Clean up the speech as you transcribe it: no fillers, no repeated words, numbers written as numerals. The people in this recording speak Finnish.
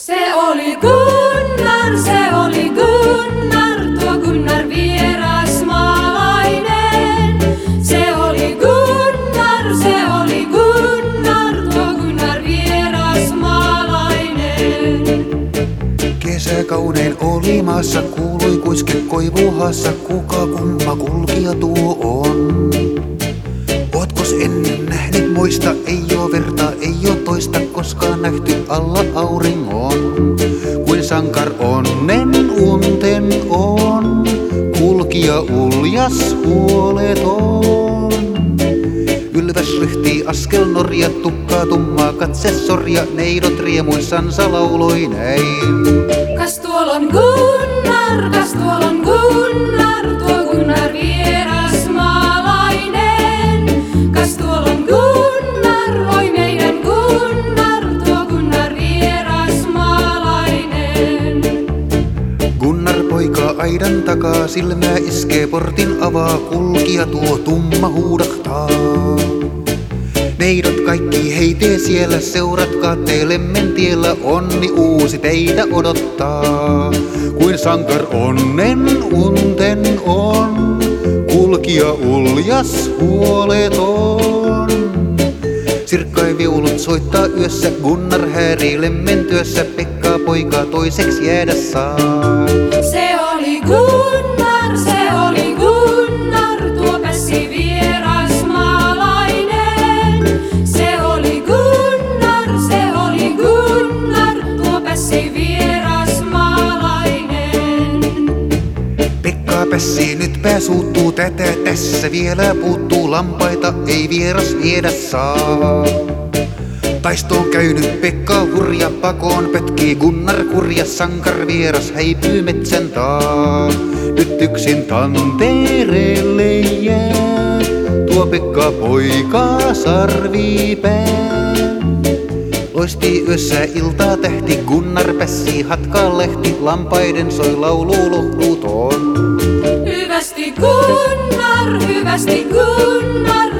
Se oli Gunnar, tuo Gunnar vierasmaalainen. Se oli Gunnar, tuo Gunnar vierasmaalainen. Kesäkaunein oli maassa, kuului kuiske koivuhassa, kuka kumma kulkija tuo on? Ootkos ennen nähnyt muista, ei oo verta, ei oo toista koskaan nähty alla auringon. Kuin sankar onnen unten on, kulkija uljas huoleton. Ylväs ryhtii askel norja, tukkaa tummaa katse sorja, neidot riemuissansa lauloi näin. Kas tuol on Gunnar, tuo Gunnar vierasmaalainen. Kas tuol on Gunnar, oi meidän Gunnar, tuo Gunnar vierasmaalainen. Gunnar poika aidan takaa, silmää iskee, portin avaa, kulkija tuo tumma huudahtaa. Neidot kaikki heitee siellä, seuratkaa teelemmen tiellä, onni uusi teitä odottaa. Kuin sankar onnen unten on, kulkija uljas huoleton. Sirkkai viulut soittaa yössä, Gunnar häärii lemmen työssä, Pekka poika toiseksi jäädä saa. Se oli Gunnar, tuo pässi vierasmaalainen. Se oli Gunnar, tuo pässi vierasmaalainen. Pekka pässii, nyt pää suuttuu, tätä tässä vielä puuttuu, lampaita ei vieras viedä saa. Taistoon käynyt Pekka hurja, pakoon pötkii Gunnar kurja, sankar vieras häipyy metsän taa. Nyt yksin tantereelle jää, tuo Pekka poika sarvipää. Loistii yössä iltaa tähti, Gunnar pässii hatkaan lehti, lampaiden soi laulu lohduton. Hyvästi Gunnar,